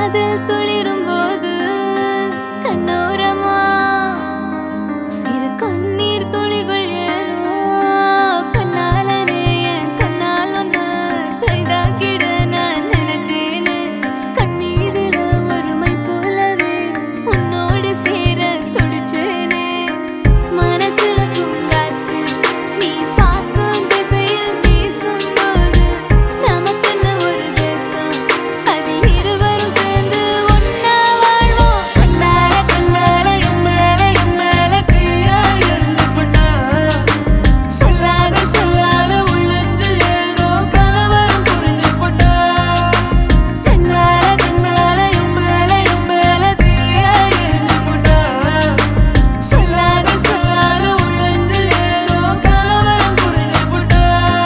காதல் துளிரும்போது கண்ணோரமா சிறு கண்ணீர் துளிகள் ஏனோ கண்ணாலனே என் கண்ணால் ஒன்ன கைதாக்கிட நான் நினைச்சேனே கண்ணீரில ஒருமை போலவே உன்னோடு சேர துடிச்சேனே மனசுல பூங்காற்று நீ பார்க்கும் திசையில் வீசும்போது நமக்குன்னு ஒரு தேசம் அதில் இருவரும் சேர்ந்து ஒன்னா வாழ்வோம் கண்ணால கண்ணால என் மேல தீயா எரிஞ்சு போட்டா சொல்லாத சொல்லாத உள்ளஞ்சில் ஏதோ கலவரம் புரிஞ்சு போட்டா கண்ணால கண்ணால என் மேல தீயா எரிஞ்சு போட்டா சொல்லாத சொல்லாத உள்ளஞ்சில் ஏதோ கலவரம் புரிஞ்சு போட்டா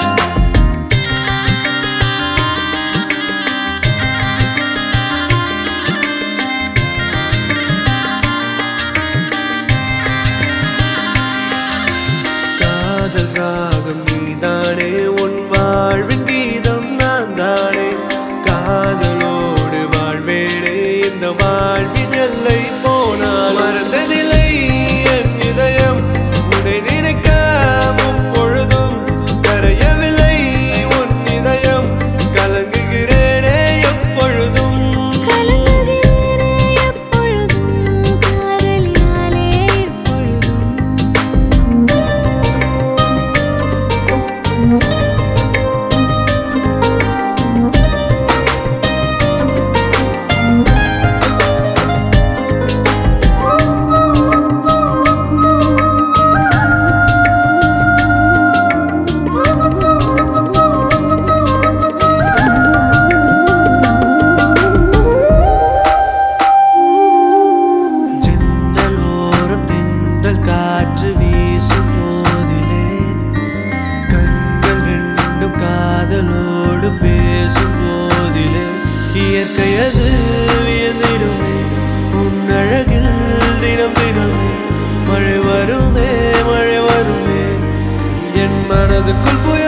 காதல் ராகம் நீதானே உன் வாழ்வின் கீதம் நான் தானே காதலோடு வாழ்வேனே இந்த வாழ்வின் எல்லை போனால் மறந்ததில்லை என் இதயம் உன்னை நினைக்காமும் பொழுதும் கரையவில்லை உன் இதயம் கலங்குகிறேனே எப்பொழுதும் கலங்குகிறேனே எப்பொழுதும் காதலினாலே எப்பொழுதும் ஜன்னலோரம் தென்றல் காற்று வீசும் போதிலே கண்கள் ரெண்டும் காதலோடு பேசும் போதிலே இயற்கையது வியந்திடுமே உன் அழகில் தினம் தினமே மழை வருமே என் மனதுக்குள்